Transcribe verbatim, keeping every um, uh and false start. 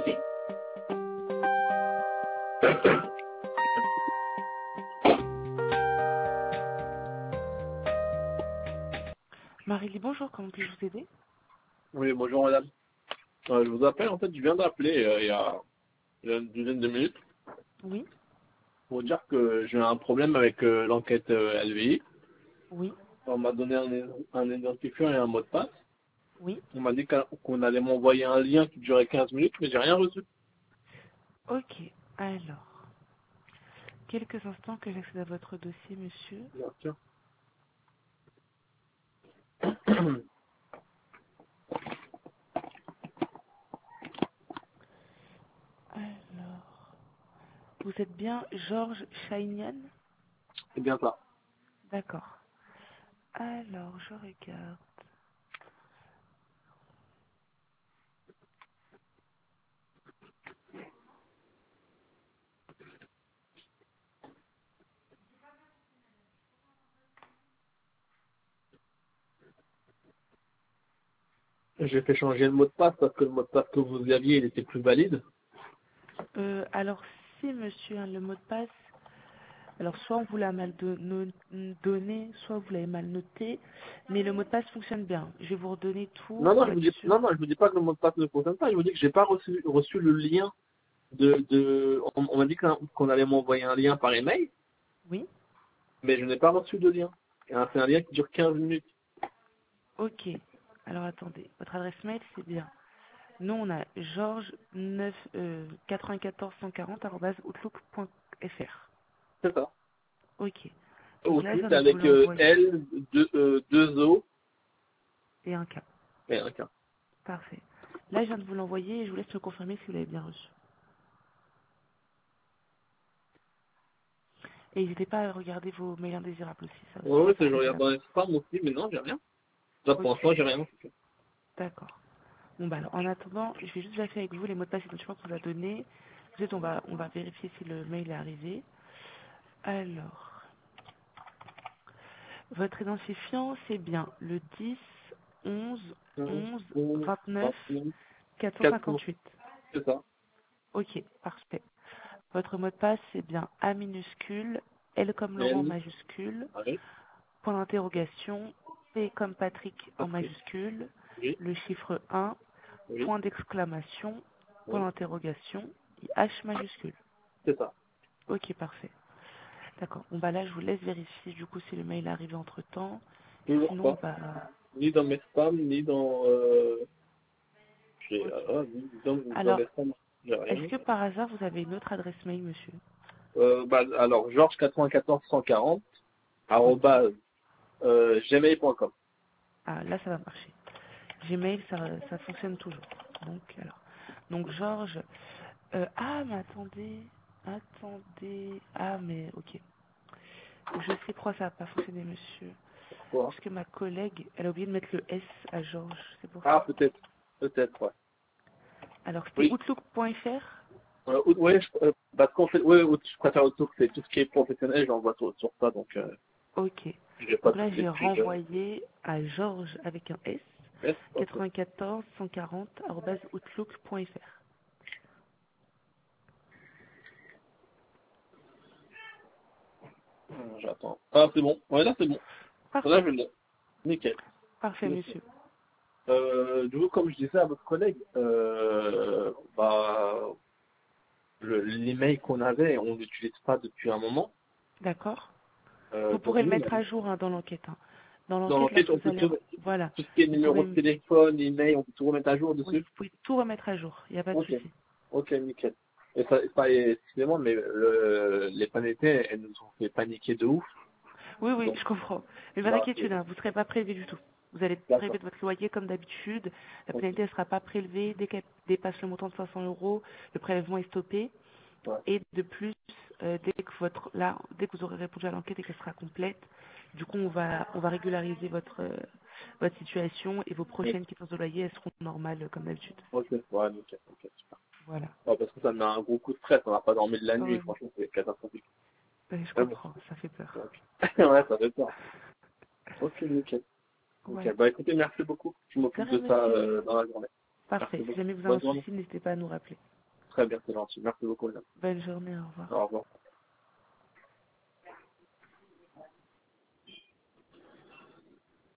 coupé. Marie-Lie, bonjour, comment puis-je vous aider? Oui, bonjour madame. Euh, je vous appelle, en fait, je viens d'appeler euh, il y a il y a une dizaine de minutes Oui, pour dire que j'ai un problème avec euh, l'enquête euh, L V I. oui, On m'a donné un, un identifiant et un mot de passe. oui. On m'a dit qu'un- qu'on allait m'envoyer un lien qui durait quinze minutes, mais j'ai rien reçu. Ok, alors, quelques instants que j'accède à votre dossier, monsieur. Bien sûr. Alors, vous êtes bien Georges Chaignan? C'est bien ça. D'accord. Alors, je regarde. J'ai fait changer le mot de passe parce que le mot de passe que vous aviez, il était plus valide. Euh, alors, si, monsieur, hein, le mot de passe, alors soit on vous l'a mal do- no- donné, soit vous l'avez mal noté, mais le mot de passe fonctionne bien. Je vais vous redonner tout Non, non, pour je vous être dis, sûr. non, non, je vous dis pas que le mot de passe ne fonctionne pas. Je vous dis que j'ai pas reçu, reçu le lien de, de, on, on m'a dit qu'on qu'on allait m'envoyer un lien par email, Oui? mais je n'ai pas reçu de lien. Et un- C'est un lien qui dure quinze minutes. Ok. Alors, attendez. Votre adresse mail, c'est bien. Nous, on a georges neuf euh, quatre-vingt-quatorze cent quarante arobase outlook point fr. C'est ça. Ok. Donc là, je Outlook viens de vous avec euh, l'envoyer. L, deux, euh, deux O Et un K. et un K. Parfait. Là, je viens de vous l'envoyer et je vous laisse me confirmer si vous l'avez bien reçu. Et n'hésitez pas à regarder vos mails indésirables aussi. Ça Ouais, aussi, ouais, ça c'est- je peut aider regarde la dans compte. les spams aussi, mais non, j'ai rien. Là, pour Ok. l'instant, j'ai rien. D'accord. Bon, bah alors, en attendant, je vais juste vérifier avec vous les mots de passe identifiants qu'on vous a donnés. Ensuite, on va, on va vérifier si le mail est arrivé. Alors, votre identifiant, c'est bien le dix onze onze vingt-neuf quatre cents, quatre cent cinquante-huit. c'est ça. Ok, parfait. Votre mot de passe, c'est bien A minuscule, L comme Laurent L, majuscule, oui, point d'interrogation, P comme Patrick en Patrick, majuscule, oui, le chiffre un, oui, point d'exclamation, point oui, d'interrogation, et H majuscule. c'est ça. Ok, parfait. D'accord. Bon, bah là, je vous laisse vérifier du coup si le mail est arrivé entre temps. Et Toujours sinon, pas. bah. Ni dans mes spams, ni dans, euh, j'ai, Ok. ah, ni dans, dans Alors, mes spams, j'ai est-ce rien. que par hasard vous avez une autre adresse mail, monsieur? Euh, bah, alors, georges quatre-vingt-quatorze cent quarante, Ok. arrobase, euh, gmail point com. Ah, là, ça va marcher. Gmail, ça, ça fonctionne toujours. Donc, alors. Donc, Georges. euh, ah, mais attendez. Attendez. Ah, mais ok. Je sais pourquoi ça n'a pas fonctionné, monsieur. Pourquoi? Parce que ma collègue, elle a oublié de mettre le S à Georges. C'est pour Ah, ça. peut-être. Peut-être, ouais. Alors, c'était Oui. outlook point fr. Euh, out- ouais, je, euh, parce qu'en fait, ouais, out- je préfère Outlook, c'est tout ce qui est professionnel, j'envoie sur, sur ça, donc, euh, Ok. j'ai pas Donc là, toutes les j'ai fiches. Euh, renvoyé à Georges avec un S, S, ok. quatre-vingt-quatorze cent quarante arobase outlook point fr. Euh, J'attends. Ah, c'est bon. Ouais, là, c'est bon. Là, Parfait. je l'ai. Nickel. Parfait, Nickel. monsieur. Euh, du coup, comme je disais à votre collègue, euh, bah, le- l'email qu'on avait, on l'utilise pas depuis un moment. D'accord. Euh, Vous donc pourrez le nous, mettre à jour hein, dans l'enquête. hein. Dans dans l'enquête, l'enquête, lorsque on vous peut allez... tout, Voilà. tout ce qui est Vous numéro pouvez... de téléphone, email, on peut tout remettre à jour Oui, dessus. vous pouvez tout remettre à jour. Il n'y a pas de Ok. souci. Ok, nickel. Et ça, ça excusez-moi, mais le, les panettes, elles nous ont fait paniquer de ouf. Oui, oui, Donc, je comprends. Mais pas là, d'inquiétude, c'est, hein, vous ne serez pas prélevé du tout. Vous allez être prélevé d'accord. de votre loyer comme d'habitude. La Ok. pénalité ne sera pas prélevée. Dès qu'elle dépasse le montant de cinq cents euros, le prélèvement est stoppé. Ouais. Et de plus, euh, dès que votre là, dès que vous aurez répondu à l'enquête et qu'elle sera complète, du coup on va on va régulariser votre euh, votre situation et vos Ok. prochaines quittances de loyer elles seront normales euh, comme d'habitude. Ok. Ouais, nickel. Ok, super. Voilà. Ouais, parce que ça me met un gros coup de stress, on n'a pas dormi de la Ah nuit, ouais, oui. franchement, c'est catastrophique. Ouais, je Mais bon. comprends, ça fait peur. Donc, ouais, ça fait peur. Ok, nickel. Voilà. Ok, bah écoutez, merci beaucoup. Je De m'occupe rien, de ça monsieur. euh, dans la journée. Merci Parfait. Si beaucoup. jamais vous avez un Bonne journée. souci, n'hésitez pas à nous rappeler. Très bien, c'est gentil. Merci beaucoup, madame. Bonne journée, au revoir. Au revoir.